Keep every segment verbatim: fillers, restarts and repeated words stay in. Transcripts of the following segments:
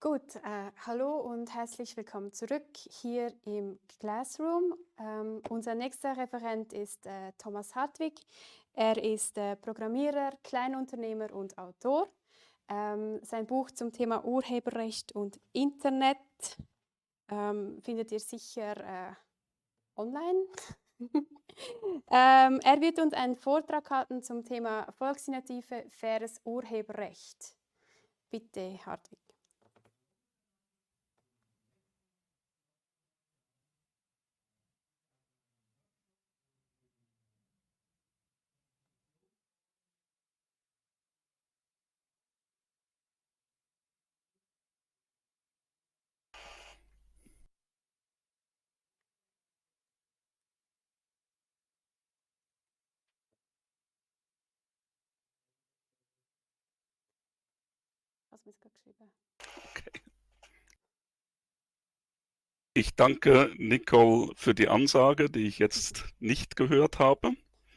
Gut, äh, hallo und herzlich willkommen zurück hier im Classroom. Ähm, unser nächster Referent ist äh, Thomas Hartwig. Er ist äh, Programmierer, Kleinunternehmer und Autor. Ähm, sein Buch zum Thema Urheberrecht und Internet ähm, findet ihr sicher äh, online. ähm, er wird uns einen Vortrag halten zum Thema Volksinitiative Faires Urheberrecht. Bitte, Hartwig. Hast du mir gerade geschrieben? Okay. Ich danke Nicole für die Ansage, die ich jetzt nicht gehört habe,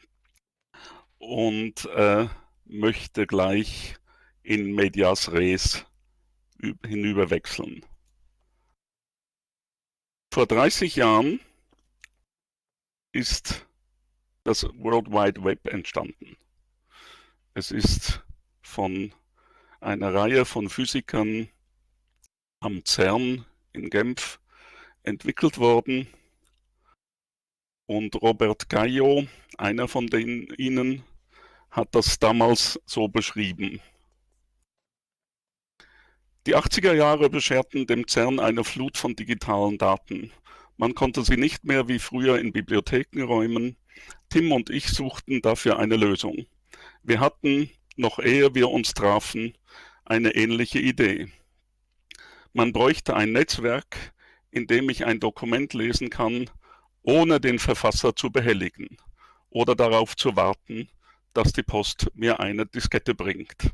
und äh, möchte gleich in medias res hinüberwechseln. Vor dreißig Jahren ist das World Wide Web entstanden. Es ist von einer Reihe von Physikern am CERN in Genf entwickelt worden, und Robert Cailliau, einer von den, ihnen, hat das damals so beschrieben. Die achtziger Jahre bescherten dem CERN eine Flut von digitalen Daten. Man konnte sie nicht mehr wie früher in Bibliotheken räumen. Tim und ich suchten dafür eine Lösung. Wir hatten, noch ehe wir uns trafen, eine ähnliche Idee. Man bräuchte ein Netzwerk, in dem ich ein Dokument lesen kann, ohne den Verfasser zu behelligen oder darauf zu warten, dass die Post mir eine Diskette bringt.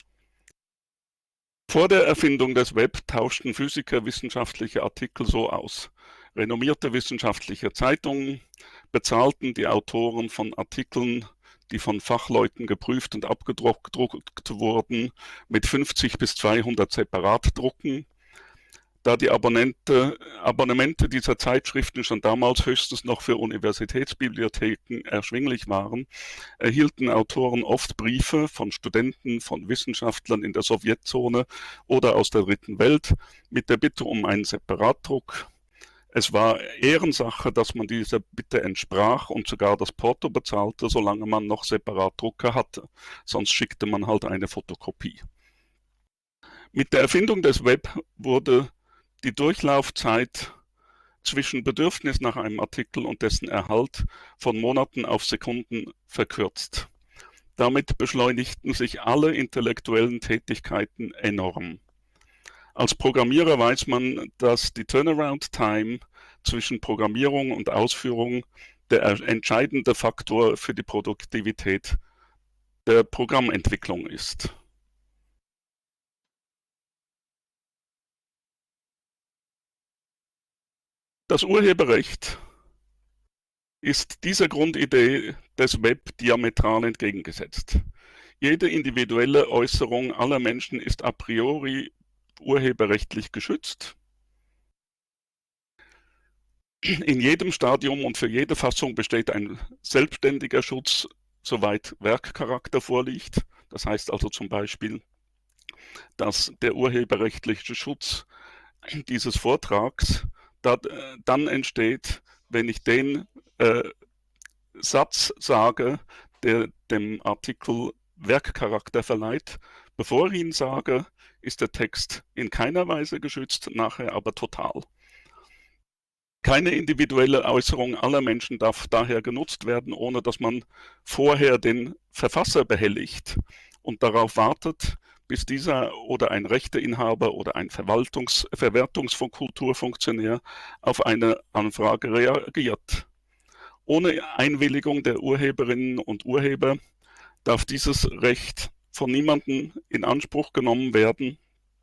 Vor der Erfindung des Web tauschten Physiker wissenschaftliche Artikel so aus. Renommierte wissenschaftliche Zeitungen bezahlten die Autoren von Artikeln, die von Fachleuten geprüft und abgedruckt wurden, mit fünfzig bis zweihundert Separatdrucken. Da die Abonnente, Abonnemente dieser Zeitschriften schon damals höchstens noch für Universitätsbibliotheken erschwinglich waren, erhielten Autoren oft Briefe von Studenten, von Wissenschaftlern in der Sowjetzone oder aus der Dritten Welt mit der Bitte um einen Separatdruck. Es war Ehrensache, dass man dieser Bitte entsprach und sogar das Porto bezahlte, solange man noch Separatdrucker hatte. Sonst schickte man halt eine Fotokopie. Mit der Erfindung des Web wurde die Durchlaufzeit zwischen Bedürfnis nach einem Artikel und dessen Erhalt von Monaten auf Sekunden verkürzt. Damit beschleunigten sich alle intellektuellen Tätigkeiten enorm. Als Programmierer weiß man, dass die Turnaround Time zwischen Programmierung und Ausführung der entscheidende Faktor für die Produktivität der Programmentwicklung ist. Das Urheberrecht ist dieser Grundidee des Web diametral entgegengesetzt. Jede individuelle Äußerung aller Menschen ist a priori urheberrechtlich geschützt. In jedem Stadium und für jede Fassung besteht ein selbstständiger Schutz, soweit Werkcharakter vorliegt. Das heißt also zum Beispiel, dass der urheberrechtliche Schutz dieses Vortrags dann entsteht, wenn ich den äh, Satz sage, der dem Artikel Werkcharakter verleiht. Bevor ich ihn sage, ist der Text in keiner Weise geschützt, nachher aber total. Keine individuelle Äußerung aller Menschen darf daher genutzt werden, ohne dass man vorher den Verfasser behelligt und darauf wartet, bis dieser oder ein Rechteinhaber oder ein Verwaltungs-, Verwertungskulturfunktionär auf eine Anfrage reagiert. Ohne Einwilligung der Urheberinnen und Urheber darf dieses Recht von niemandem in Anspruch genommen werden,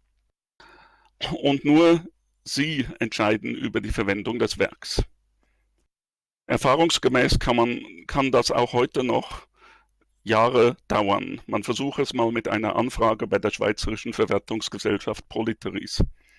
und nur sie entscheiden über die Verwendung des Werks. Erfahrungsgemäß kann man, kann das auch heute noch Jahre dauern. Man versuche es mal mit einer Anfrage bei der Schweizerischen Verwertungsgesellschaft Proliteris.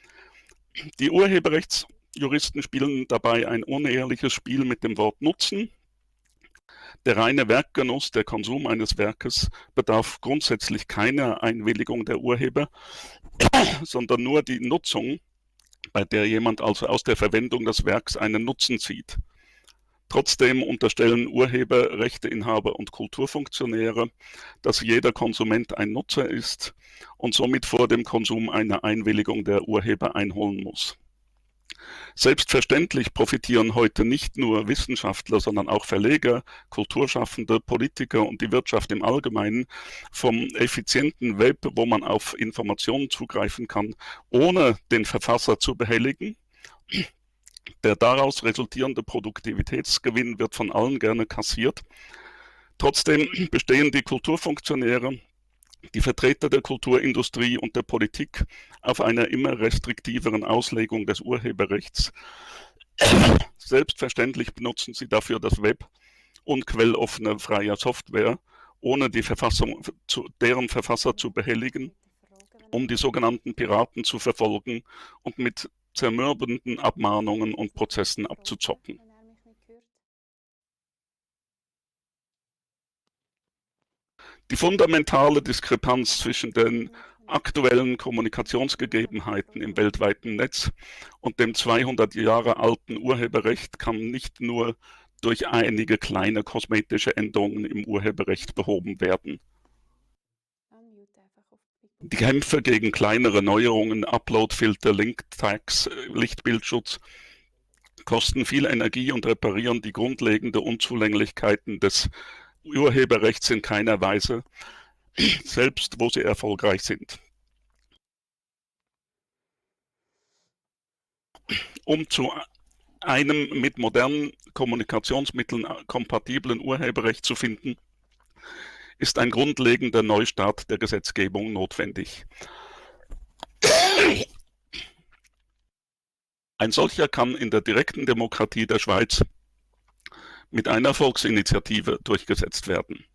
Die Urheberrechtsjuristen spielen dabei ein unehrliches Spiel mit dem Wort Nutzen. Der reine Werkgenuss, der Konsum eines Werkes bedarf grundsätzlich keiner Einwilligung der Urheber, sondern nur die Nutzung, bei der jemand also aus der Verwendung des Werks einen Nutzen zieht. Trotzdem unterstellen Urheberrechteinhaber und Kulturfunktionäre, dass jeder Konsument ein Nutzer ist und somit vor dem Konsum eine Einwilligung der Urheber einholen muss. Selbstverständlich profitieren heute nicht nur Wissenschaftler, sondern auch Verleger, Kulturschaffende, Politiker und die Wirtschaft im Allgemeinen vom effizienten Web, wo man auf Informationen zugreifen kann, ohne den Verfasser zu behelligen. Der daraus resultierende Produktivitätsgewinn wird von allen gerne kassiert. Trotzdem bestehen die Kulturfunktionäre, die Vertreter der Kulturindustrie und der Politik auf einer immer restriktiveren Auslegung des Urheberrechts. Selbstverständlich benutzen sie dafür das Web und quelloffene freie Software, ohne die Verfassung, zu, deren Verfasser zu behelligen, um die sogenannten Piraten zu verfolgen und mit zermürbenden Abmahnungen und Prozessen abzuzocken. Die fundamentale Diskrepanz zwischen den aktuellen Kommunikationsgegebenheiten im weltweiten Netz und dem zweihundert Jahre alten Urheberrecht kann nicht nur durch einige kleine kosmetische Änderungen im Urheberrecht behoben werden. Die Kämpfe gegen kleinere Neuerungen, Uploadfilter, Link-Tags, Lichtbildschutz kosten viel Energie und reparieren die grundlegenden Unzulänglichkeiten des Urheberrechts in keiner Weise, selbst wo sie erfolgreich sind. Um zu einem mit modernen Kommunikationsmitteln kompatiblen Urheberrecht zu finden, ist ein grundlegender Neustart der Gesetzgebung notwendig. Ein solcher kann in der direkten Demokratie der Schweiz mit einer Volksinitiative durchgesetzt werden.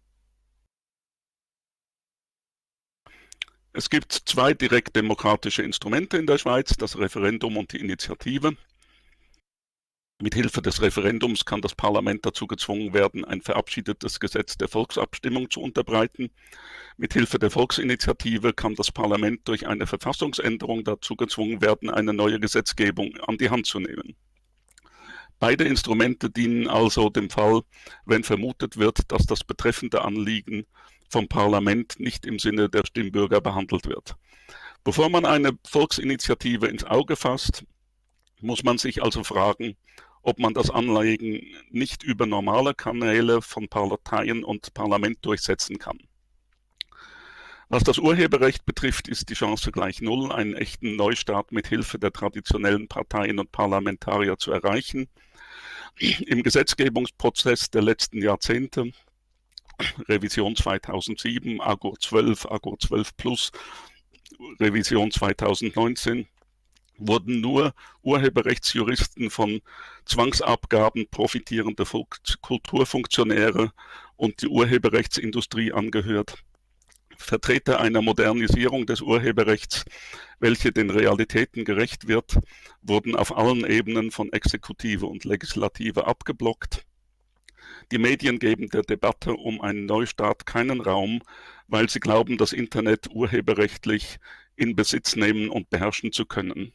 Es gibt zwei direktdemokratische Instrumente in der Schweiz, das Referendum und die Initiative. Mit Hilfe des Referendums kann das Parlament dazu gezwungen werden, ein verabschiedetes Gesetz der Volksabstimmung zu unterbreiten. Mit Hilfe der Volksinitiative kann das Parlament durch eine Verfassungsänderung dazu gezwungen werden, eine neue Gesetzgebung an die Hand zu nehmen. Beide Instrumente dienen also dem Fall, wenn vermutet wird, dass das betreffende Anliegen vom Parlament nicht im Sinne der Stimmbürger behandelt wird. Bevor man eine Volksinitiative ins Auge fasst, muss man sich also fragen, ob man das Anliegen nicht über normale Kanäle von Parteien und Parlament durchsetzen kann. Was das Urheberrecht betrifft, ist die Chance gleich null, einen echten Neustart mit Hilfe der traditionellen Parteien und Parlamentarier zu erreichen. Im Gesetzgebungsprozess der letzten Jahrzehnte, Revision zweitausendsieben, Agur zwölf, Agur zwölf plus, Revision zweitausendneunzehn, wurden nur Urheberrechtsjuristen von Zwangsabgaben profitierende Kulturfunktionäre und die Urheberrechtsindustrie angehört. Vertreter einer Modernisierung des Urheberrechts, welche den Realitäten gerecht wird, wurden auf allen Ebenen von Exekutive und Legislative abgeblockt. Die Medien geben der Debatte um einen Neustart keinen Raum, weil sie glauben, das Internet urheberrechtlich in Besitz nehmen und beherrschen zu können.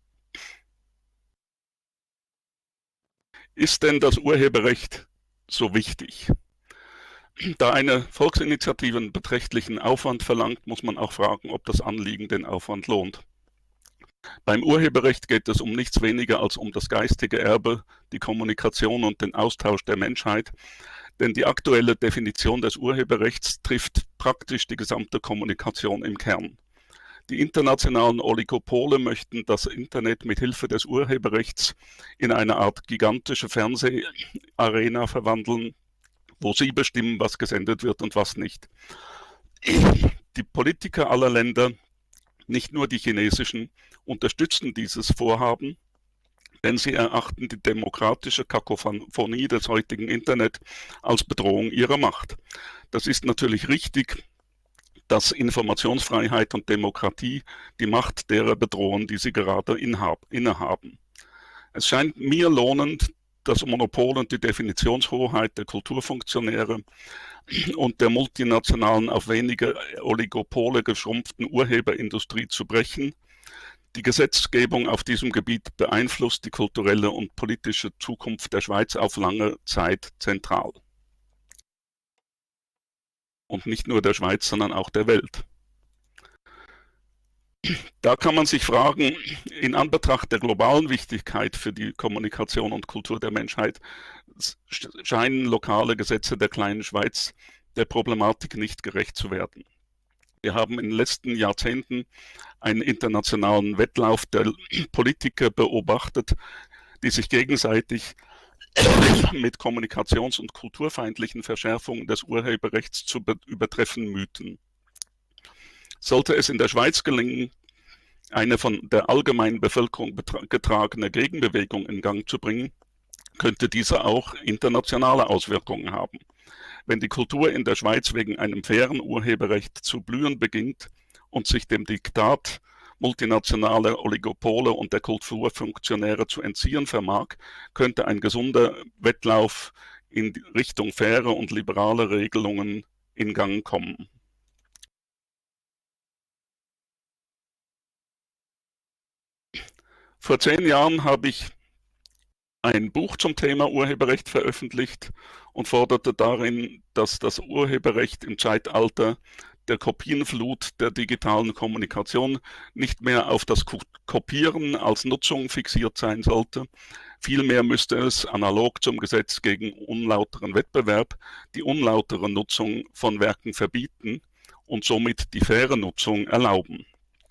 Ist denn das Urheberrecht so wichtig? Da eine Volksinitiative einen beträchtlichen Aufwand verlangt, muss man auch fragen, ob das Anliegen den Aufwand lohnt. Beim Urheberrecht geht es um nichts weniger als um das geistige Erbe, die Kommunikation und den Austausch der Menschheit, denn die aktuelle Definition des Urheberrechts trifft praktisch die gesamte Kommunikation im Kern. Die internationalen Oligopole möchten das Internet mit Hilfe des Urheberrechts in eine Art gigantische Fernseharena verwandeln, wo sie bestimmen, was gesendet wird und was nicht. Die Politiker aller Länder, nicht nur die chinesischen, unterstützen dieses Vorhaben, denn sie erachten die demokratische Kakophonie des heutigen Internet als Bedrohung ihrer Macht. Das ist natürlich richtig, dass Informationsfreiheit und Demokratie die Macht derer bedrohen, die sie gerade innehaben. Es scheint mir lohnend, das Monopol und die Definitionshoheit der Kulturfunktionäre und der multinationalen, auf wenige Oligopole geschrumpften Urheberindustrie zu brechen. Die Gesetzgebung auf diesem Gebiet beeinflusst die kulturelle und politische Zukunft der Schweiz auf lange Zeit zentral. Und nicht nur der Schweiz, sondern auch der Welt. Da kann man sich fragen, in Anbetracht der globalen Wichtigkeit für die Kommunikation und Kultur der Menschheit scheinen lokale Gesetze der kleinen Schweiz der Problematik nicht gerecht zu werden. Wir haben in den letzten Jahrzehnten einen internationalen Wettlauf der Politiker beobachtet, die sich gegenseitig mit kommunikations- und kulturfeindlichen Verschärfungen des Urheberrechts zu übertreffen mühten. Sollte es in der Schweiz gelingen, eine von der allgemeinen Bevölkerung getragene Gegenbewegung in Gang zu bringen, könnte diese auch internationale Auswirkungen haben. Wenn die Kultur in der Schweiz wegen einem fairen Urheberrecht zu blühen beginnt und sich dem Diktat multinationaler Oligopole und der Kulturfunktionäre zu entziehen vermag, könnte ein gesunder Wettlauf in Richtung faire und liberale Regelungen in Gang kommen. Vor zehn Jahren habe ich ein Buch zum Thema Urheberrecht veröffentlicht und forderte darin, dass das Urheberrecht im Zeitalter der Kopienflut der digitalen Kommunikation nicht mehr auf das Kopieren als Nutzung fixiert sein sollte. Vielmehr müsste es, analog zum Gesetz gegen unlauteren Wettbewerb, die unlautere Nutzung von Werken verbieten und somit die faire Nutzung erlauben.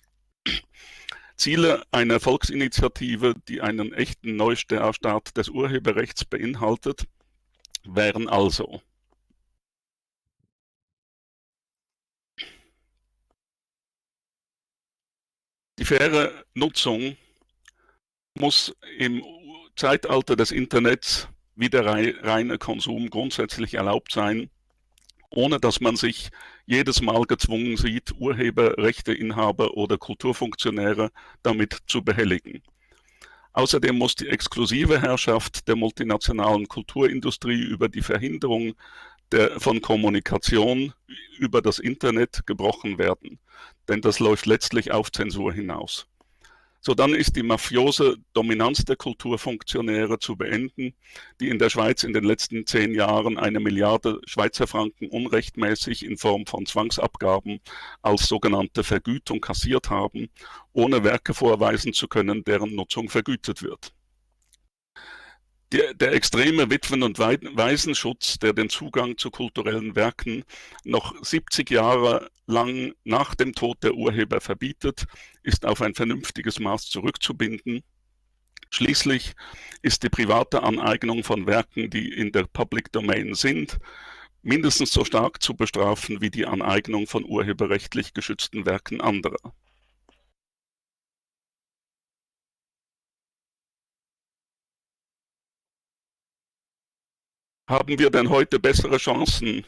Ziele einer Volksinitiative, die einen echten Neustart des Urheberrechts beinhaltet, wären also: Die faire Nutzung muss im Zeitalter des Internets wie der reine Konsum grundsätzlich erlaubt sein, ohne dass man sich jedes Mal gezwungen sieht, Urheberrechteinhaber oder Kulturfunktionäre damit zu behelligen. Außerdem muss die exklusive Herrschaft der multinationalen Kulturindustrie über die Verhinderung der, von Kommunikation über das Internet gebrochen werden, denn das läuft letztlich auf Zensur hinaus. Sodann ist die mafiose Dominanz der Kulturfunktionäre zu beenden, die in der Schweiz in den letzten zehn Jahren eine Milliarde Schweizer Franken unrechtmäßig in Form von Zwangsabgaben als sogenannte Vergütung kassiert haben, ohne Werke vorweisen zu können, deren Nutzung vergütet wird. Der, der extreme Witwen- und Waisenschutz, der den Zugang zu kulturellen Werken noch siebzig Jahre lang nach dem Tod der Urheber verbietet, ist auf ein vernünftiges Maß zurückzubinden. Schließlich ist die private Aneignung von Werken, die in der Public Domain sind, mindestens so stark zu bestrafen wie die Aneignung von urheberrechtlich geschützten Werken anderer. Haben wir denn heute bessere Chancen,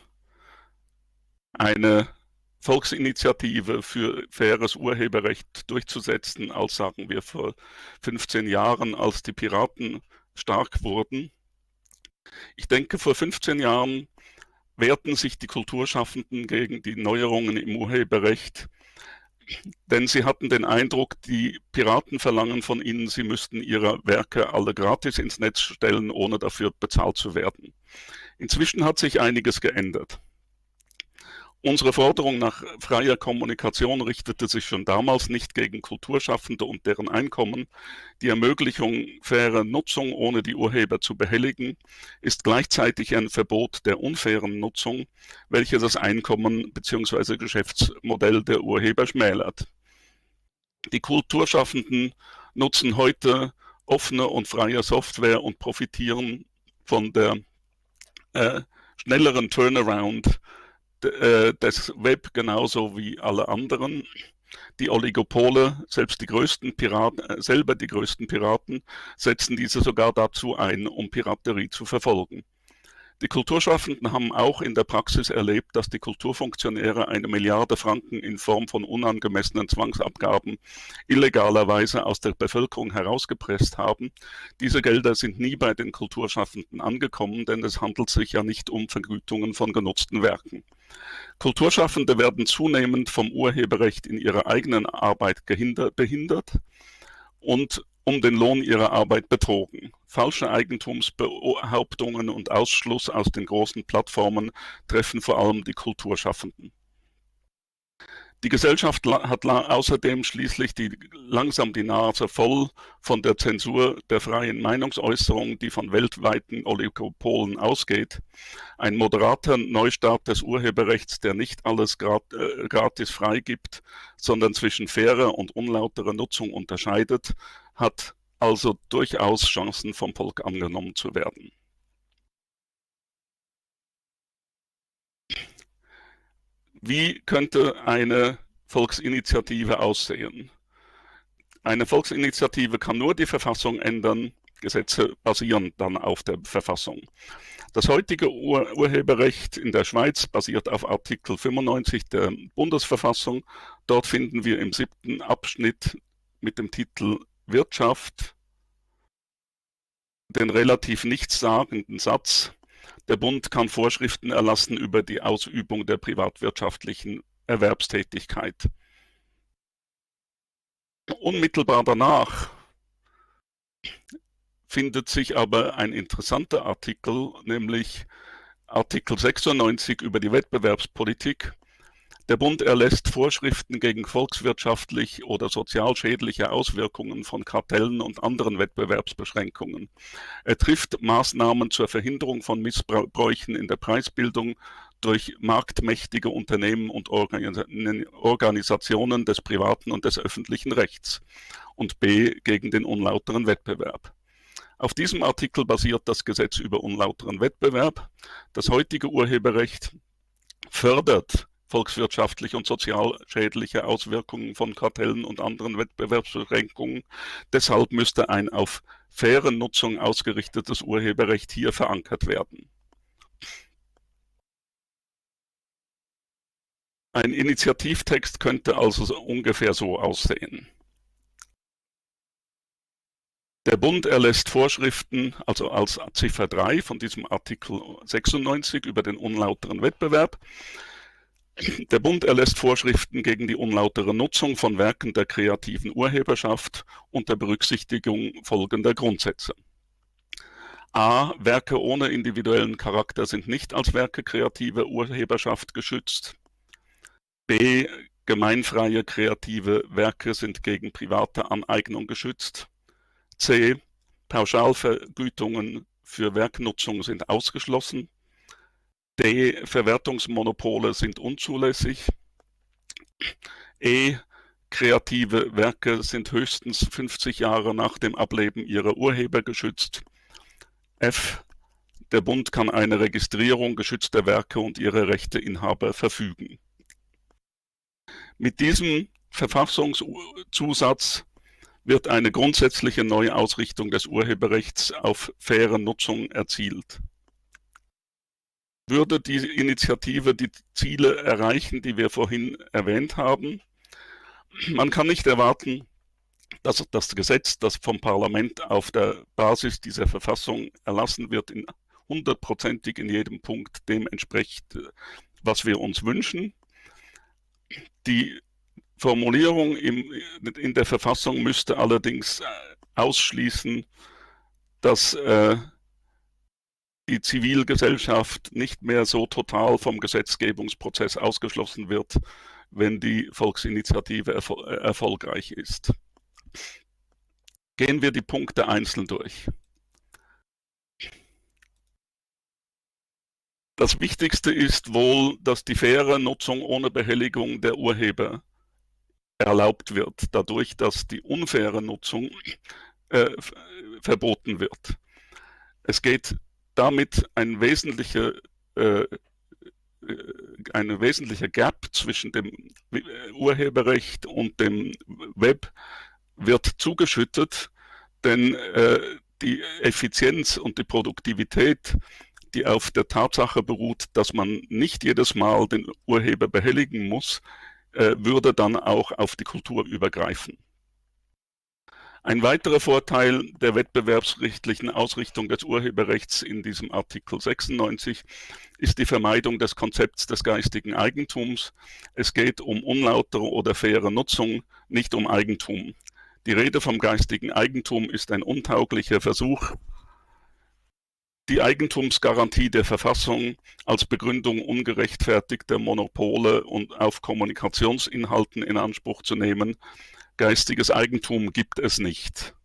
eine Volksinitiative für faires Urheberrecht durchzusetzen, als, sagen wir, vor fünfzehn Jahren, als die Piraten stark wurden? Ich denke, vor fünfzehn Jahren wehrten sich die Kulturschaffenden gegen die Neuerungen im Urheberrecht, denn sie hatten den Eindruck, die Piraten verlangen von ihnen, sie müssten ihre Werke alle gratis ins Netz stellen, ohne dafür bezahlt zu werden. Inzwischen hat sich einiges geändert. Unsere Forderung nach freier Kommunikation richtete sich schon damals nicht gegen Kulturschaffende und deren Einkommen. Die Ermöglichung fairer Nutzung, ohne die Urheber zu behelligen, ist gleichzeitig ein Verbot der unfairen Nutzung, welche das Einkommen bzw. Geschäftsmodell der Urheber schmälert. Die Kulturschaffenden nutzen heute offene und freie Software und profitieren von der äh, schnelleren Turnaround des Web genauso wie alle anderen. Die Oligopole, selbst die größten Piraten, selber die größten Piraten, setzen diese sogar dazu ein, um Piraterie zu verfolgen. Die Kulturschaffenden haben auch in der Praxis erlebt, dass die Kulturfunktionäre eine Milliarde Franken in Form von unangemessenen Zwangsabgaben illegalerweise aus der Bevölkerung herausgepresst haben. Diese Gelder sind nie bei den Kulturschaffenden angekommen, denn es handelt sich ja nicht um Vergütungen von genutzten Werken. Kulturschaffende werden zunehmend vom Urheberrecht in ihrer eigenen Arbeit gehindert, behindert und um den Lohn ihrer Arbeit betrogen. Falsche Eigentumsbehauptungen und Ausschluss aus den großen Plattformen treffen vor allem die Kulturschaffenden. Die Gesellschaft hat außerdem schließlich die, langsam die Nase voll von der Zensur der freien Meinungsäußerung, die von weltweiten Oligopolen ausgeht. Ein moderater Neustart des Urheberrechts, der nicht alles gratis freigibt, sondern zwischen fairer und unlauterer Nutzung unterscheidet, hat also durchaus Chancen, vom Volk angenommen zu werden. Wie könnte eine Volksinitiative aussehen? Eine Volksinitiative kann nur die Verfassung ändern, Gesetze basieren dann auf der Verfassung. Das heutige Ur Urheberrecht in der Schweiz basiert auf Artikel fünfundneunzig der Bundesverfassung. Dort finden wir im siebten Abschnitt mit dem Titel Wirtschaft den relativ nichtssagenden Satz: Der Bund kann Vorschriften erlassen über die Ausübung der privatwirtschaftlichen Erwerbstätigkeit. Unmittelbar danach findet sich aber ein interessanter Artikel, nämlich Artikel sechsundneunzig über die Wettbewerbspolitik. Der Bund erlässt Vorschriften gegen volkswirtschaftlich oder sozial schädliche Auswirkungen von Kartellen und anderen Wettbewerbsbeschränkungen. Er trifft Maßnahmen zur Verhinderung von Missbräuchen in der Preisbildung durch marktmächtige Unternehmen und Organisationen des privaten und des öffentlichen Rechts und b. gegen den unlauteren Wettbewerb. Auf diesem Artikel basiert das Gesetz über unlauteren Wettbewerb. Das heutige Urheberrecht fördert volkswirtschaftliche und sozial schädliche Auswirkungen von Kartellen und anderen Wettbewerbsbeschränkungen. Deshalb müsste ein auf faire Nutzung ausgerichtetes Urheberrecht hier verankert werden. Ein Initiativtext könnte also ungefähr so aussehen. Der Bund erlässt Vorschriften, also als Ziffer drei von diesem Artikel sechsundneunzig über den unlauteren Wettbewerb. Der Bund erlässt Vorschriften gegen die unlautere Nutzung von Werken der kreativen Urheberschaft unter Berücksichtigung folgender Grundsätze. A. Werke ohne individuellen Charakter sind nicht als Werke kreativer Urheberschaft geschützt. B. Gemeinfreie kreative Werke sind gegen private Aneignung geschützt. C. Pauschalvergütungen für Werknutzung sind ausgeschlossen. D. Verwertungsmonopole sind unzulässig. E. Kreative Werke sind höchstens fünfzig Jahre nach dem Ableben ihrer Urheber geschützt. F. Der Bund kann eine Registrierung geschützter Werke und ihre Rechteinhaber verfügen. Mit diesem Verfassungszusatz wird eine grundsätzliche Neuausrichtung des Urheberrechts auf faire Nutzung erzielt. Würde die Initiative die Ziele erreichen, die wir vorhin erwähnt haben? Man kann nicht erwarten, dass das Gesetz, das vom Parlament auf der Basis dieser Verfassung erlassen wird, in hundertprozentig in jedem Punkt dem entspricht, was wir uns wünschen. Die Formulierung im, in der Verfassung müsste allerdings ausschließen, dass äh, die Zivilgesellschaft nicht mehr so total vom Gesetzgebungsprozess ausgeschlossen wird, wenn die Volksinitiative erfol erfolgreich ist. Gehen wir die Punkte einzeln durch. Das Wichtigste ist wohl, dass die faire Nutzung ohne Behelligung der Urheber erlaubt wird, dadurch, dass die unfaire Nutzung äh, verboten wird. Es geht damit ein wesentlicher, äh, eine wesentliche Gap zwischen dem Urheberrecht und dem Web wird zugeschüttet, denn äh, die Effizienz und die Produktivität die auf der Tatsache beruht, dass man nicht jedes Mal den Urheber behelligen muss, äh, würde dann auch auf die Kultur übergreifen. Ein weiterer Vorteil der wettbewerbsrechtlichen Ausrichtung des Urheberrechts in diesem Artikel sechsundneunzig ist die Vermeidung des Konzepts des geistigen Eigentums. Es geht um unlautere oder faire Nutzung, nicht um Eigentum. Die Rede vom geistigen Eigentum ist ein untauglicher Versuch, die Eigentumsgarantie der Verfassung als Begründung ungerechtfertigter Monopole und auf Kommunikationsinhalten in Anspruch zu nehmen. Geistiges Eigentum gibt es nicht.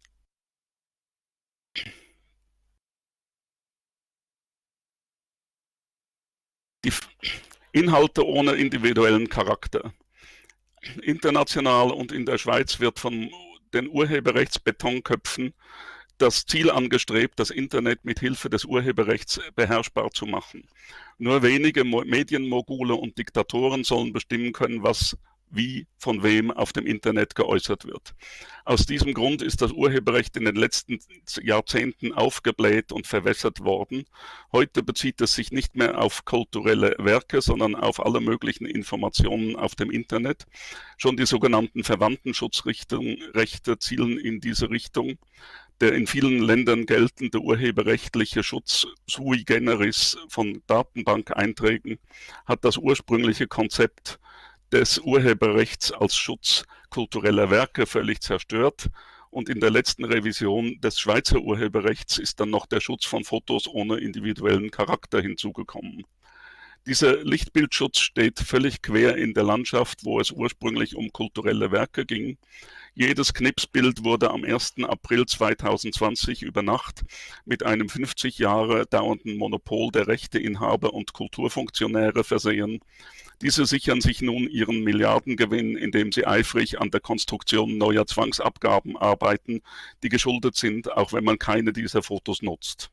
Die Inhalte ohne individuellen Charakter. International und in der Schweiz wird von den Urheberrechtsbetonköpfen das Ziel angestrebt, das Internet mit Hilfe des Urheberrechts beherrschbar zu machen. Nur wenige Medienmogule und Diktatoren sollen bestimmen können, was wie von wem auf dem Internet geäußert wird. Aus diesem Grund ist das Urheberrecht in den letzten Jahrzehnten aufgebläht und verwässert worden. Heute bezieht es sich nicht mehr auf kulturelle Werke, sondern auf alle möglichen Informationen auf dem Internet. Schon die sogenannten Verwandtenschutzrechte zielen in diese Richtung. Der in vielen Ländern geltende urheberrechtliche Schutz sui generis von Datenbankeinträgen hat das ursprüngliche Konzept des Urheberrechts als Schutz kultureller Werke völlig zerstört, und in der letzten Revision des Schweizer Urheberrechts ist dann noch der Schutz von Fotos ohne individuellen Charakter hinzugekommen. Dieser Lichtbildschutz steht völlig quer in der Landschaft, wo es ursprünglich um kulturelle Werke ging. Jedes Knipsbild wurde am ersten April zweitausendzwanzig über Nacht mit einem fünfzig Jahre dauernden Monopol der Rechteinhaber und Kulturfunktionäre versehen. Diese sichern sich nun ihren Milliardengewinn, indem sie eifrig an der Konstruktion neuer Zwangsabgaben arbeiten, die geschuldet sind, auch wenn man keine dieser Fotos nutzt.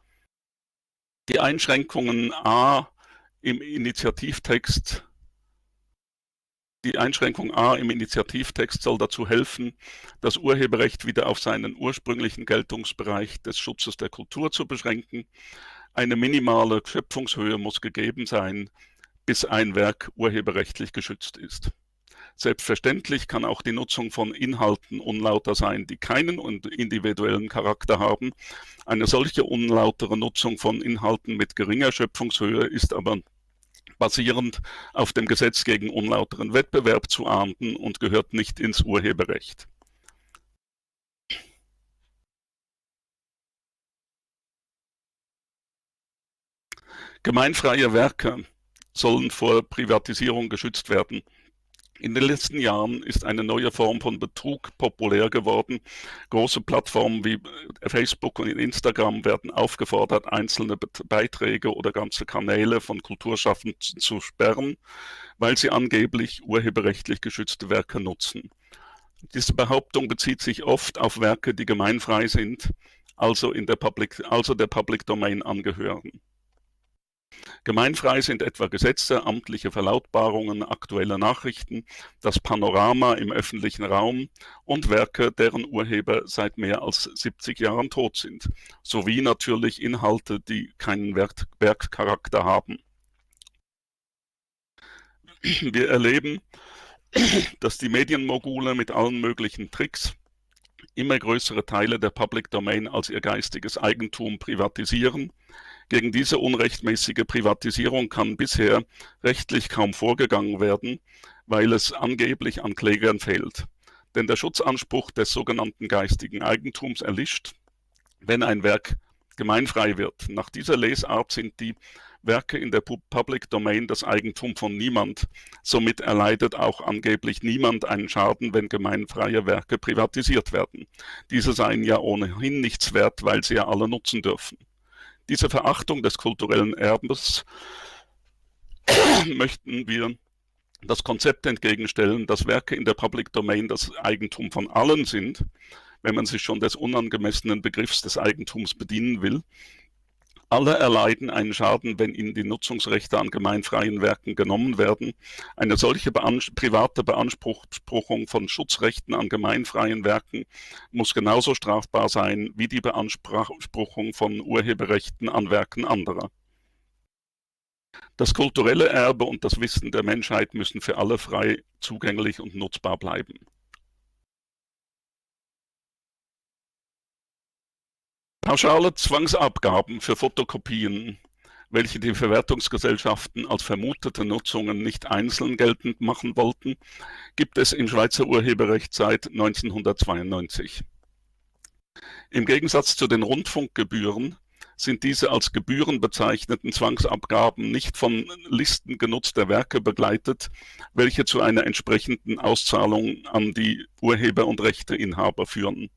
Die Einschränkungen A im Initiativtext Die Einschränkung A im Initiativtext soll dazu helfen, das Urheberrecht wieder auf seinen ursprünglichen Geltungsbereich des Schutzes der Kultur zu beschränken. Eine minimale Schöpfungshöhe muss gegeben sein, bis ein Werk urheberrechtlich geschützt ist. Selbstverständlich kann auch die Nutzung von Inhalten unlauter sein, die keinen individuellen Charakter haben. Eine solche unlautere Nutzung von Inhalten mit geringer Schöpfungshöhe ist aber basierend auf dem Gesetz gegen unlauteren Wettbewerb zu ahnden und gehört nicht ins Urheberrecht. Gemeinfreie Werke sollen vor Privatisierung geschützt werden. In den letzten Jahren ist eine neue Form von Betrug populär geworden. Große Plattformen wie Facebook und Instagram werden aufgefordert, einzelne Beiträge oder ganze Kanäle von Kulturschaffenden zu sperren, weil sie angeblich urheberrechtlich geschützte Werke nutzen. Diese Behauptung bezieht sich oft auf Werke, die gemeinfrei sind, also, in der Public, also der Public Domain angehören. Gemeinfrei sind etwa Gesetze, amtliche Verlautbarungen, aktuelle Nachrichten, das Panorama im öffentlichen Raum und Werke, deren Urheber seit mehr als siebzig Jahren tot sind, sowie natürlich Inhalte, die keinen Werk Werkcharakter haben. Wir erleben, dass die Medienmogule mit allen möglichen Tricks immer größere Teile der Public Domain als ihr geistiges Eigentum privatisieren. Gegen diese unrechtmäßige Privatisierung kann bisher rechtlich kaum vorgegangen werden, weil es angeblich an Klägern fehlt. Denn der Schutzanspruch des sogenannten geistigen Eigentums erlischt, wenn ein Werk gemeinfrei wird. Nach dieser Lesart sind die Werke in der Public Domain das Eigentum von niemand. Somit erleidet auch angeblich niemand einen Schaden, wenn gemeinfreie Werke privatisiert werden. Diese seien ja ohnehin nichts wert, weil sie ja alle nutzen dürfen. Diese Verachtung des kulturellen Erbes möchten wir das Konzept entgegenstellen, dass Werke in der Public Domain das Eigentum von allen sind, wenn man sich schon des unangemessenen Begriffs des Eigentums bedienen will. Alle erleiden einen Schaden, wenn ihnen die Nutzungsrechte an gemeinfreien Werken genommen werden. Eine solche beanspr private Beanspruchung von Schutzrechten an gemeinfreien Werken muss genauso strafbar sein wie die Beanspruchung von Urheberrechten an Werken anderer. Das kulturelle Erbe und das Wissen der Menschheit müssen für alle frei zugänglich und nutzbar bleiben. Pauschale Zwangsabgaben für Fotokopien, welche die Verwertungsgesellschaften als vermutete Nutzungen nicht einzeln geltend machen wollten, gibt es im Schweizer Urheberrecht seit neunzehnhundertzweiundneunzig. Im Gegensatz zu den Rundfunkgebühren sind diese als Gebühren bezeichneten Zwangsabgaben nicht von Listen genutzter Werke begleitet, welche zu einer entsprechenden Auszahlung an die Urheber- und Rechteinhaber führen.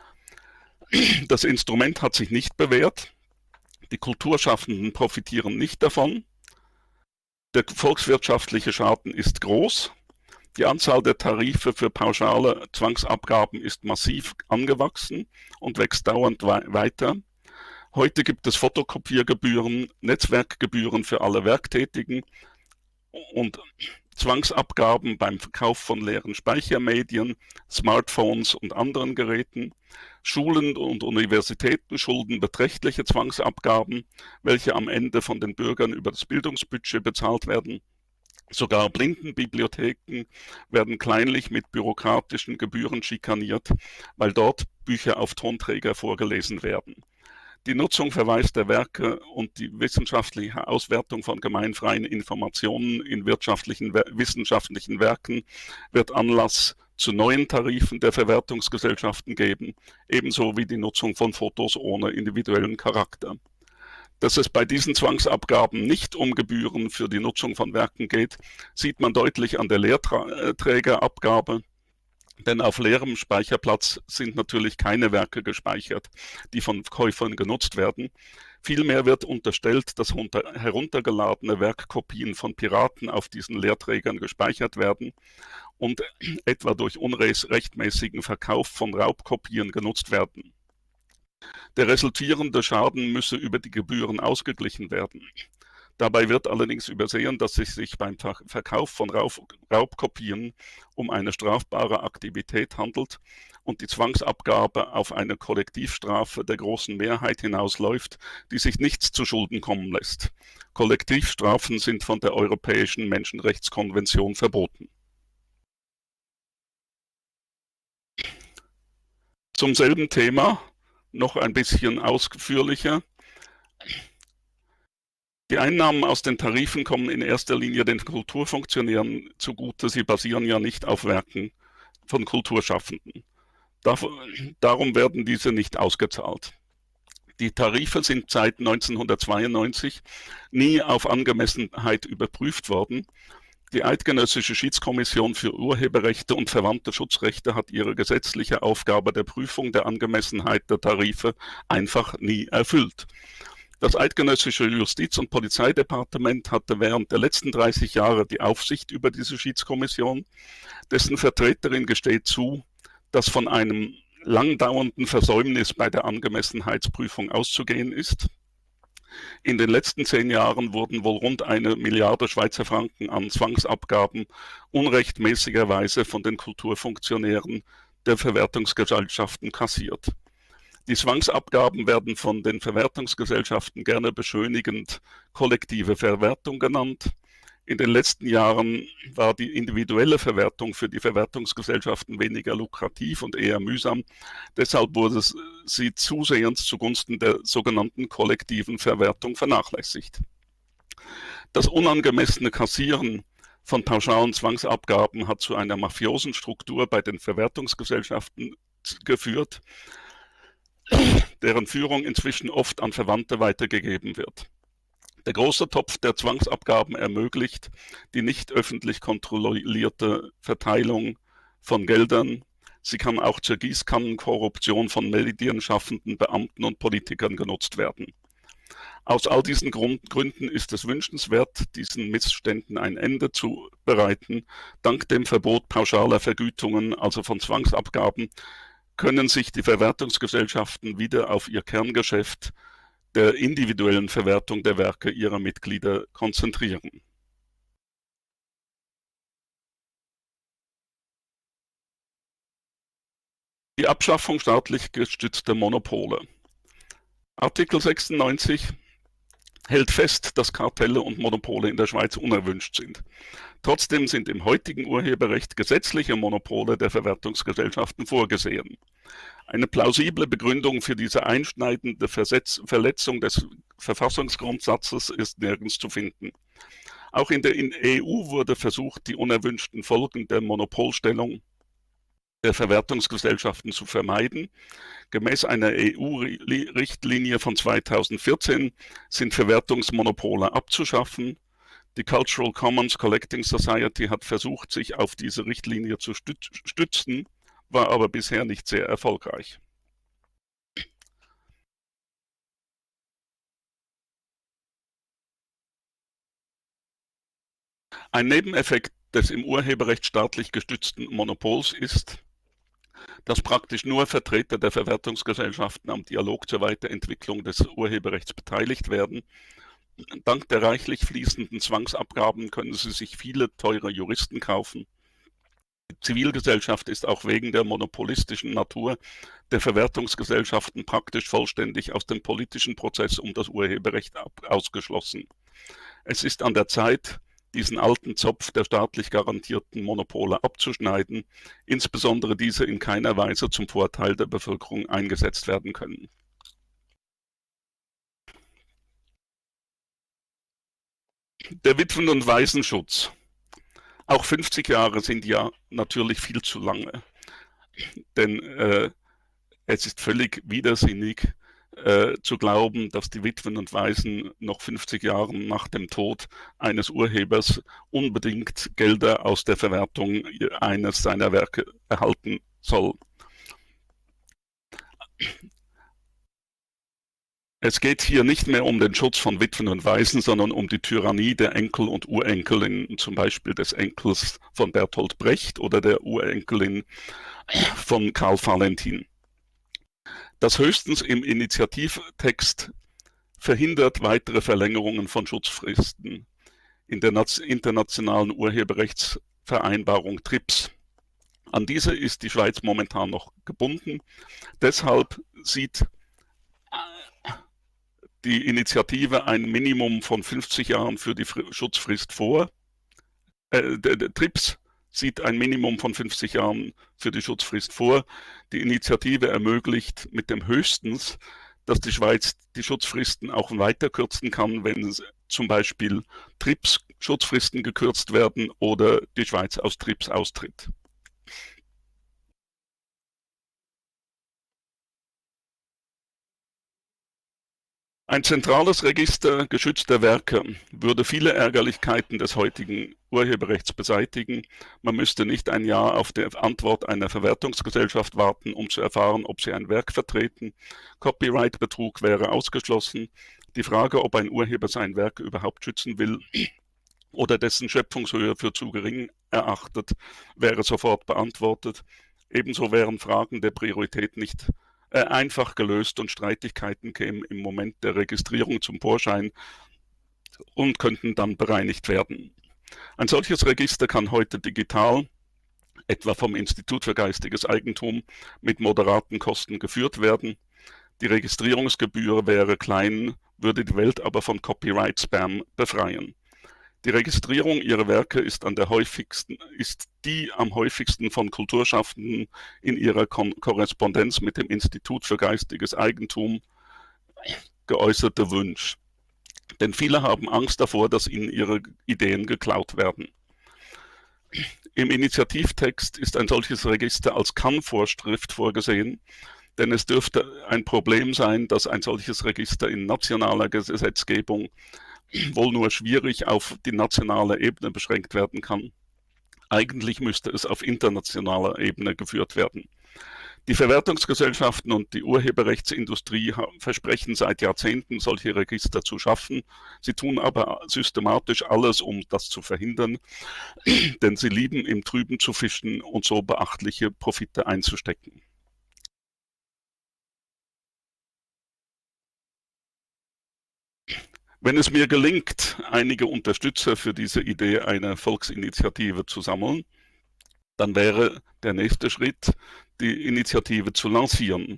Das Instrument hat sich nicht bewährt, die Kulturschaffenden profitieren nicht davon, der volkswirtschaftliche Schaden ist groß, die Anzahl der Tarife für pauschale Zwangsabgaben ist massiv angewachsen und wächst dauernd weiter. Heute gibt es Fotokopiergebühren, Netzwerkgebühren für alle Werktätigen und Zwangsabgaben beim Verkauf von leeren Speichermedien, Smartphones und anderen Geräten. Schulen und Universitäten schulden beträchtliche Zwangsabgaben, welche am Ende von den Bürgern über das Bildungsbudget bezahlt werden. Sogar Blindenbibliotheken werden kleinlich mit bürokratischen Gebühren schikaniert, weil dort Bücher auf Tonträger vorgelesen werden. Die Nutzung verwaister Werke und die wissenschaftliche Auswertung von gemeinfreien Informationen in wirtschaftlichen, wissenschaftlichen Werken wird Anlass zu neuen Tarifen der Verwertungsgesellschaften geben, ebenso wie die Nutzung von Fotos ohne individuellen Charakter. Dass es bei diesen Zwangsabgaben nicht um Gebühren für die Nutzung von Werken geht, sieht man deutlich an der Leerträgerabgabe. Denn auf leerem Speicherplatz sind natürlich keine Werke gespeichert, die von Käufern genutzt werden. Vielmehr wird unterstellt, dass heruntergeladene Werkkopien von Piraten auf diesen Leerträgern gespeichert werden und etwa durch unrechtmäßigen Verkauf von Raubkopien genutzt werden. Der resultierende Schaden müsse über die Gebühren ausgeglichen werden. Dabei wird allerdings übersehen, dass es sich beim Verkauf von Raubkopien um eine strafbare Aktivität handelt und die Zwangsabgabe auf eine Kollektivstrafe der großen Mehrheit hinausläuft, die sich nichts zu Schulden kommen lässt. Kollektivstrafen sind von der Europäischen Menschenrechtskonvention verboten. Zum selben Thema noch ein bisschen ausführlicher. Die Einnahmen aus den Tarifen kommen in erster Linie den Kulturfunktionären zugute. Sie basieren ja nicht auf Werken von Kulturschaffenden. Darum werden diese nicht ausgezahlt. Die Tarife sind seit neunzehnhundertzweiundneunzig nie auf Angemessenheit überprüft worden. Die Eidgenössische Schiedskommission für Urheberrechte und verwandte Schutzrechte hat ihre gesetzliche Aufgabe der Prüfung der Angemessenheit der Tarife einfach nie erfüllt. Das Eidgenössische Justiz- und Polizeidepartement hatte während der letzten dreißig Jahre die Aufsicht über diese Schiedskommission. Dessen Vertreterin gesteht zu, dass von einem langdauernden Versäumnis bei der Angemessenheitsprüfung auszugehen ist. In den letzten zehn Jahren wurden wohl rund eine Milliarde Schweizer Franken an Zwangsabgaben unrechtmäßigerweise von den Kulturfunktionären der Verwertungsgesellschaften kassiert. Die Zwangsabgaben werden von den Verwertungsgesellschaften gerne beschönigend kollektive Verwertung genannt. In den letzten Jahren war die individuelle Verwertung für die Verwertungsgesellschaften weniger lukrativ und eher mühsam. Deshalb wurde sie zusehends zugunsten der sogenannten kollektiven Verwertung vernachlässigt. Das unangemessene Kassieren von pauschalen Zwangsabgaben hat zu einer mafiosen Struktur bei den Verwertungsgesellschaften geführt, deren Führung inzwischen oft an Verwandte weitergegeben wird. Der große Topf der Zwangsabgaben ermöglicht die nicht öffentlich kontrollierte Verteilung von Geldern. Sie kann auch zur Gießkannenkorruption von medienschaffenden Beamten und Politikern genutzt werden. Aus all diesen Grund, Gründen ist es wünschenswert, diesen Missständen ein Ende zu bereiten. Dank dem Verbot pauschaler Vergütungen, also von Zwangsabgaben, können sich die Verwertungsgesellschaften wieder auf ihr Kerngeschäft, der individuellen Verwertung der Werke ihrer Mitglieder konzentrieren. Die Abschaffung staatlich gestützter Monopole. Artikel sechsundneunzig hält fest, dass Kartelle und Monopole in der Schweiz unerwünscht sind. Trotzdem sind im heutigen Urheberrecht gesetzliche Monopole der Verwertungsgesellschaften vorgesehen. Eine plausible Begründung für diese einschneidende Verletzung des Verfassungsgrundsatzes ist nirgends zu finden. Auch in der E U wurde versucht, die unerwünschten Folgen der Monopolstellung der Verwertungsgesellschaften zu vermeiden. Gemäß einer E U-Richtlinie von zweitausendvierzehn sind Verwertungsmonopole abzuschaffen. Die Cultural Commons Collecting Society hat versucht, sich auf diese Richtlinie zu stützen, war aber bisher nicht sehr erfolgreich. Ein Nebeneffekt des im Urheberrecht staatlich gestützten Monopols ist, dass praktisch nur Vertreter der Verwertungsgesellschaften am Dialog zur Weiterentwicklung des Urheberrechts beteiligt werden. Dank der reichlich fließenden Zwangsabgaben können sie sich viele teure Juristen kaufen. Die Zivilgesellschaft ist auch wegen der monopolistischen Natur der Verwertungsgesellschaften praktisch vollständig aus dem politischen Prozess um das Urheberrecht ausgeschlossen. Es ist an der Zeit, diesen alten Zopf der staatlich garantierten Monopole abzuschneiden, insbesondere diese in keiner Weise zum Vorteil der Bevölkerung eingesetzt werden können. Der Witwen- und Waisenschutz. Auch fünfzig Jahre sind ja natürlich viel zu lange, denn äh, es ist völlig widersinnig, Äh, zu glauben, dass die Witwen und Waisen noch fünfzig Jahre nach dem Tod eines Urhebers unbedingt Gelder aus der Verwertung eines seiner Werke erhalten soll. Es geht hier nicht mehr um den Schutz von Witwen und Waisen, sondern um die Tyrannie der Enkel und Urenkelin, zum Beispiel des Enkels von Bertolt Brecht oder der Urenkelin von Karl Valentin. Das höchstens im Initiativtext verhindert weitere Verlängerungen von Schutzfristen in der internationalen Urheberrechtsvereinbarung TRIPS. An diese ist die Schweiz momentan noch gebunden. Deshalb sieht die Initiative ein Minimum von fünfzig Jahren für die Schutzfrist vor. Äh, der, der TRIPS sieht ein Minimum von fünfzig Jahren für die Schutzfrist vor. Die Initiative ermöglicht mit dem höchstens, dass die Schweiz die Schutzfristen auch weiter kürzen kann, wenn zum Beispiel TRIPS-Schutzfristen gekürzt werden oder die Schweiz aus TRIPS austritt. Ein zentrales Register geschützter Werke würde viele Ärgerlichkeiten des heutigen Urheberrechts beseitigen. Man müsste nicht ein Jahr auf die Antwort einer Verwertungsgesellschaft warten, um zu erfahren, ob sie ein Werk vertreten. Copyright-Betrug wäre ausgeschlossen. Die Frage, ob ein Urheber sein Werk überhaupt schützen will oder dessen Schöpfungshöhe für zu gering erachtet, wäre sofort beantwortet. Ebenso wären Fragen der Priorität nicht einfach gelöst und Streitigkeiten kämen im Moment der Registrierung zum Vorschein und könnten dann bereinigt werden. Ein solches Register kann heute digital, etwa vom Institut für geistiges Eigentum, mit moderaten Kosten geführt werden. Die Registrierungsgebühr wäre klein, würde die Welt aber von Copyright-Spam befreien. Die Registrierung ihrer Werke ist, an der häufigsten, ist die am häufigsten von Kulturschaffenden in ihrer Kon Korrespondenz mit dem Institut für geistiges Eigentum geäußerte Wunsch. Denn viele haben Angst davor, dass ihnen ihre Ideen geklaut werden. Im Initiativtext ist ein solches Register als Kann-Vorschrift vorgesehen, denn es dürfte ein Problem sein, dass ein solches Register in nationaler Gesetzgebung wohl nur schwierig auf die nationale Ebene beschränkt werden kann. Eigentlich müsste es auf internationaler Ebene geführt werden. Die Verwertungsgesellschaften und die Urheberrechtsindustrie versprechen seit Jahrzehnten, solche Register zu schaffen. Sie tun aber systematisch alles, um das zu verhindern, denn sie lieben im Trüben zu fischen und so beachtliche Profite einzustecken. Wenn es mir gelingt, einige Unterstützer für diese Idee einer Volksinitiative zu sammeln, dann wäre der nächste Schritt, die Initiative zu lancieren.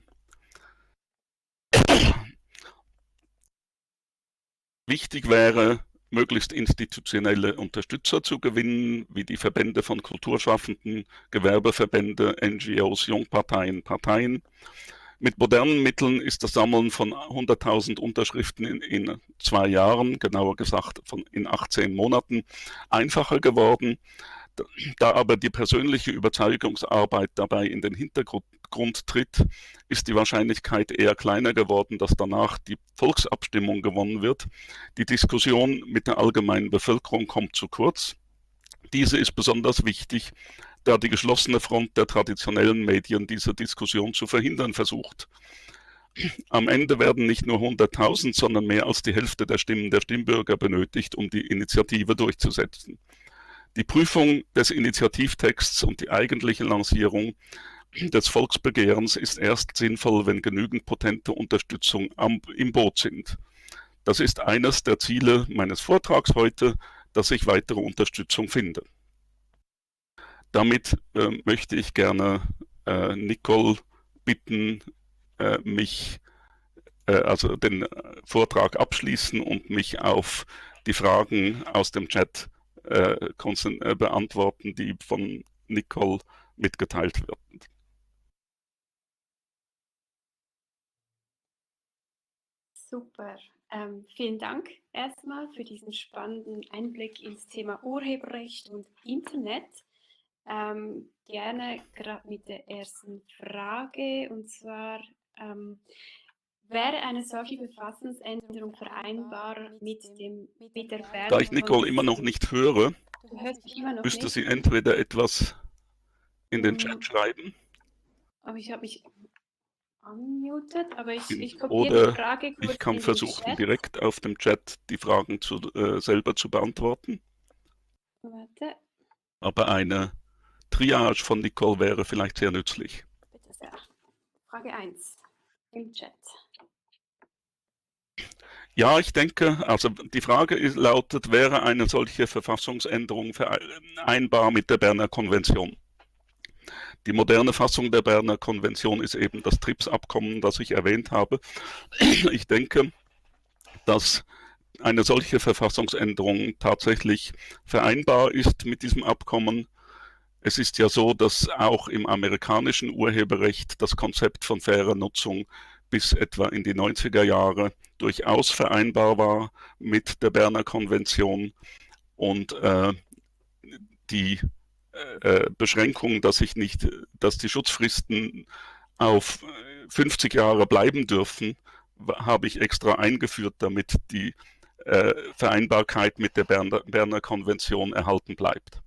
Wichtig wäre, möglichst institutionelle Unterstützer zu gewinnen, wie die Verbände von Kulturschaffenden, Gewerbeverbände, N G Os, Jungparteien, Parteien. Mit modernen Mitteln ist das Sammeln von hunderttausend Unterschriften in, in zwei Jahren, genauer gesagt von, in achtzehn Monaten, einfacher geworden. Da aber die persönliche Überzeugungsarbeit dabei in den Hintergrund tritt, ist die Wahrscheinlichkeit eher kleiner geworden, dass danach die Volksabstimmung gewonnen wird. Die Diskussion mit der allgemeinen Bevölkerung kommt zu kurz. Diese ist besonders wichtig, da die geschlossene Front der traditionellen Medien diese Diskussion zu verhindern versucht. Am Ende werden nicht nur hunderttausend, sondern mehr als die Hälfte der Stimmen der Stimmbürger benötigt, um die Initiative durchzusetzen. Die Prüfung des Initiativtexts und die eigentliche Lancierung des Volksbegehrens ist erst sinnvoll, wenn genügend potente Unterstützung am, im Boot sind. Das ist eines der Ziele meines Vortrags heute, dass ich weitere Unterstützung finde. Damit äh, möchte ich gerne äh, Nicole bitten, äh, mich, äh, also den Vortrag abschließen und mich auf die Fragen aus dem Chat äh, äh, beantworten, die von Nicole mitgeteilt werden. Super. Ähm, vielen Dank erstmal für diesen spannenden Einblick ins Thema Urheberrecht und Internet. Ähm, gerne gerade mit der ersten Frage, und zwar ähm, wäre eine solche Verfassungsänderung vereinbar mit, dem, mit der Berner Da ich Nicole immer noch nicht höre, Du hörst mich immer noch müsste nicht. sie entweder etwas in den Mm, Chat schreiben Aber ich habe mich unmuted, aber ich, in, ich kopiere die oder Frage kurz ich kann in den versuchen, Chat. direkt auf dem Chat die Fragen zu, äh, selber zu beantworten. Warte, Aber eine Triage von Nicole wäre vielleicht sehr nützlich. bitte sehr. Frage eins im Chat. Ja, ich denke, also die Frage ist, lautet, wäre eine solche Verfassungsänderung vereinbar mit der Berner Konvention? Die moderne Fassung der Berner Konvention ist eben das TRIPS-Abkommen, das ich erwähnt habe. Ich denke, dass eine solche Verfassungsänderung tatsächlich vereinbar ist mit diesem Abkommen. Es ist ja so, dass auch im amerikanischen Urheberrecht das Konzept von fairer Nutzung bis etwa in die neunziger Jahre durchaus vereinbar war mit der Berner Konvention, und äh, die äh, Beschränkung, dass ich nicht, dass die Schutzfristen auf fünfzig Jahre bleiben dürfen, habe ich extra eingeführt, damit die äh, Vereinbarkeit mit der Berner, Berner Konvention erhalten bleibt.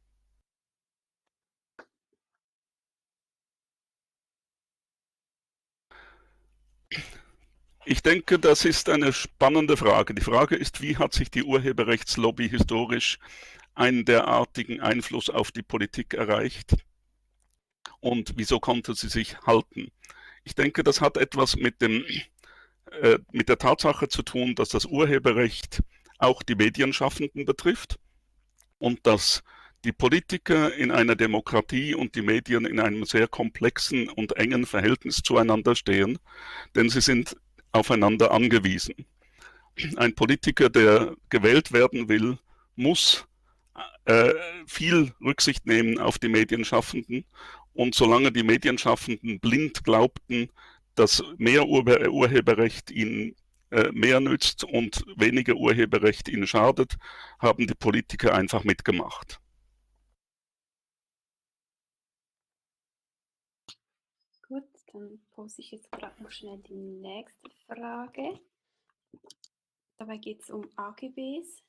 Ich denke, das ist eine spannende Frage. Die Frage ist, wie hat sich die Urheberrechtslobby historisch einen derartigen Einfluss auf die Politik erreicht und wieso konnte sie sich halten? Ich denke, das hat etwas mit, dem, äh, mit der Tatsache zu tun, dass das Urheberrecht auch die Medienschaffenden betrifft und dass die Politiker in einer Demokratie und die Medien in einem sehr komplexen und engen Verhältnis zueinander stehen, denn sie sind aufeinander angewiesen. Ein Politiker, der gewählt werden will, muss äh, viel Rücksicht nehmen auf die Medienschaffenden, und solange die Medienschaffenden blind glaubten, dass mehr Ur Urheberrecht ihnen äh, mehr nützt und weniger Urheberrecht ihnen schadet, haben die Politiker einfach mitgemacht. Gut, dann pose ich jetzt gerade noch schnell die nächste Frage. Dabei geht es um A G Bs.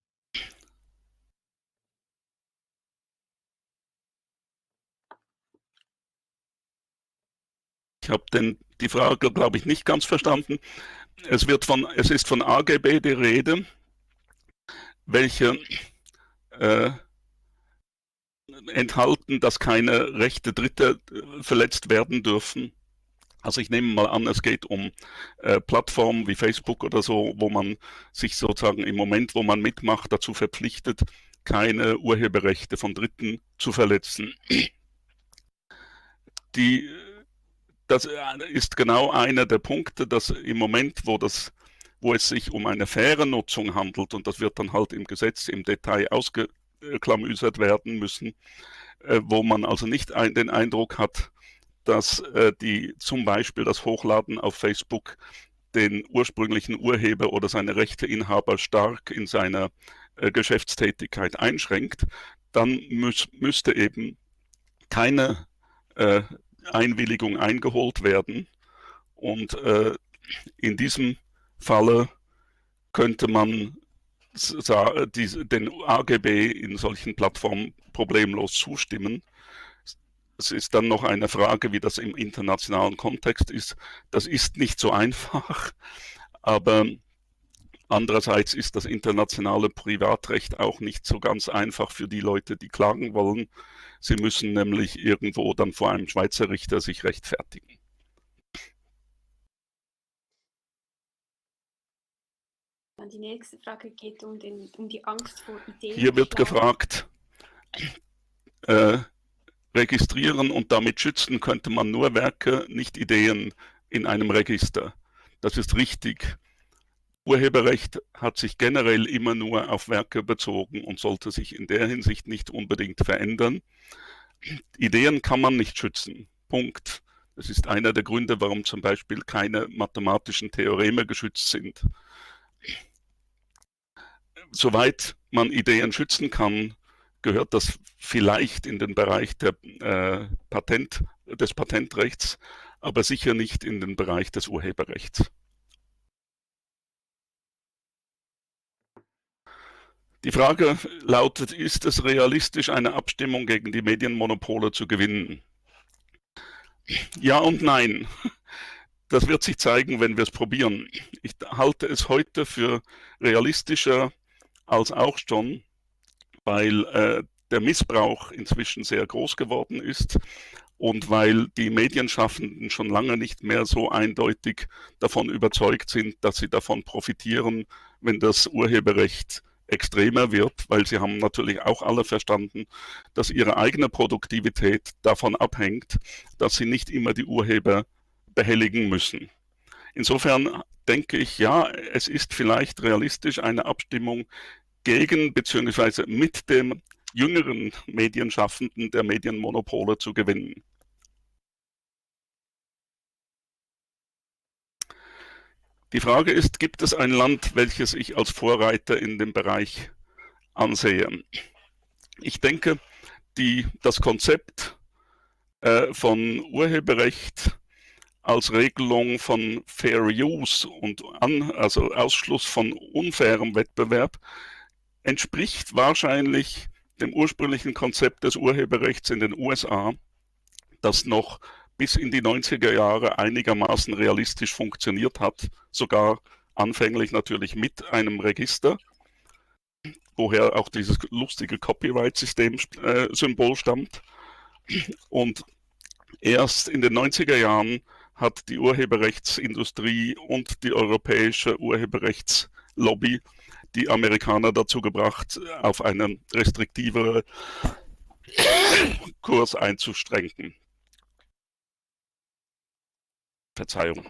Ich habe die Frage, glaube ich, nicht ganz verstanden. Es, wird von, es ist von A G B die Rede, welche äh, enthalten, dass keine Rechte Dritter verletzt werden dürfen. Also ich nehme mal an, es geht um äh, Plattformen wie Facebook oder so, wo man sich sozusagen im Moment, wo man mitmacht, dazu verpflichtet, keine Urheberrechte von Dritten zu verletzen. Die, das ist genau einer der Punkte, dass im Moment, wo, das, wo es sich um eine faire Nutzung handelt, und das wird dann halt im Gesetz im Detail ausgeklamüsert werden müssen, äh, wo man also nicht ein, den Eindruck hat, dass äh, die zum Beispiel das Hochladen auf Facebook den ursprünglichen Urheber oder seine Rechteinhaber stark in seiner äh, Geschäftstätigkeit einschränkt, dann müß, müsste eben keine äh, Einwilligung eingeholt werden. Und äh, in diesem Falle könnte man den A G B in solchen Plattformen problemlos zustimmen. Es ist dann noch eine Frage, wie das im internationalen Kontext ist. Das ist nicht so einfach, aber andererseits ist das internationale Privatrecht auch nicht so ganz einfach für die Leute, die klagen wollen. Sie müssen nämlich irgendwo dann vor einem Schweizer Richter sich rechtfertigen. Die nächste Frage geht um, den, um die Angst vor Ideen. Hier wird gefragt, äh, registrieren und damit schützen könnte man nur Werke, nicht Ideen in einem Register. Das ist richtig. Urheberrecht hat sich generell immer nur auf Werke bezogen und sollte sich in der Hinsicht nicht unbedingt verändern. Ideen kann man nicht schützen. Punkt. Das ist einer der Gründe, warum zum Beispiel keine mathematischen Theoreme geschützt sind. Soweit man Ideen schützen kann, gehört das vielleicht in den Bereich der, äh, Patent, des Patentrechts, aber sicher nicht in den Bereich des Urheberrechts. Die Frage lautet, ist es realistisch, eine Abstimmung gegen die Medienmonopole zu gewinnen? Ja und nein. Das wird sich zeigen, wenn wir es probieren. Ich halte es heute für realistischer als auch schon, weil äh, der Missbrauch inzwischen sehr groß geworden ist und weil die Medienschaffenden schon lange nicht mehr so eindeutig davon überzeugt sind, dass sie davon profitieren, wenn das Urheberrecht extremer wird, weil sie haben natürlich auch alle verstanden, dass ihre eigene Produktivität davon abhängt, dass sie nicht immer die Urheber behelligen müssen. Insofern denke ich, ja, es ist vielleicht realistisch, eine Abstimmung gegen bzw. mit dem jüngeren Medienschaffenden der Medienmonopole zu gewinnen. Die Frage ist, gibt es ein Land, welches ich als Vorreiter in dem Bereich ansehe? Ich denke, die, das Konzept äh, von Urheberrecht als Regelung von Fair Use und an, also Ausschluss von unfairem Wettbewerb entspricht wahrscheinlich dem ursprünglichen Konzept des Urheberrechts in den U S A, das noch bis in die neunziger Jahre einigermaßen realistisch funktioniert hat, sogar anfänglich natürlich mit einem Register, woher auch dieses lustige Copyright-System-Symbol äh, stammt. Und erst in den neunziger Jahren hat die Urheberrechtsindustrie und die europäische Urheberrechtslobby die Amerikaner dazu gebracht, auf einen restriktiveren Kurs einzustrengen. Verzeihung.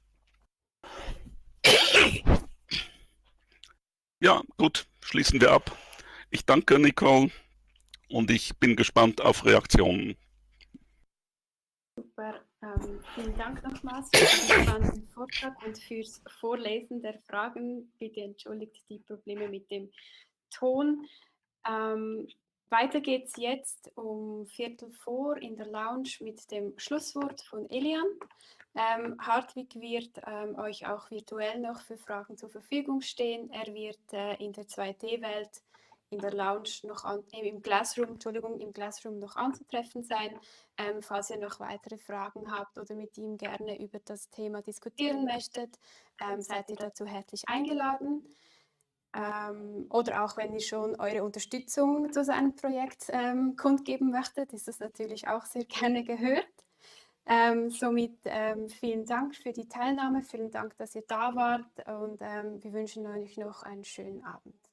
Ja, gut, schließen wir ab. Ich danke Nicole und ich bin gespannt auf Reaktionen. Super, ähm, vielen Dank nochmals für den spannenden Vortrag und fürs Vorlesen der Fragen. Bitte entschuldigt die Probleme mit dem Ton. Ähm, weiter geht es jetzt um Viertel vor in der Lounge mit dem Schlusswort von Elian. Ähm, Hartwig wird ähm, euch auch virtuell noch für Fragen zur Verfügung stehen. Er wird äh, in der zwei D-Welt in der Lounge noch an, äh, im Classroom, Entschuldigung, im Classroom noch anzutreffen sein. Ähm, falls ihr noch weitere Fragen habt oder mit ihm gerne über das Thema diskutieren möchtet, ähm, seid ihr dazu herzlich eingeladen. Ähm, oder auch wenn ihr schon eure Unterstützung zu seinem Projekt ähm, kundgeben möchtet, ist das natürlich auch sehr gerne gehört. Ähm, somit ähm, vielen Dank für die Teilnahme, vielen Dank, dass ihr da wart und ähm, wir wünschen euch noch einen schönen Abend.